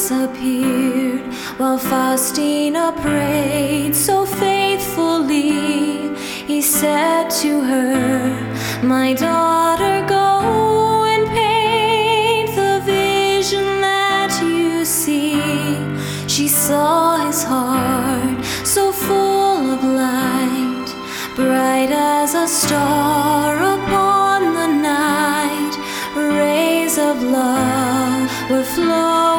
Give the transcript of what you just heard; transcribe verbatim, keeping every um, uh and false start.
appeared while Faustina prayed so faithfully. He said to her, "My daughter, go and paint the vision that you see." She saw his heart so full of light, bright as a star upon the night. Rays of love were flowing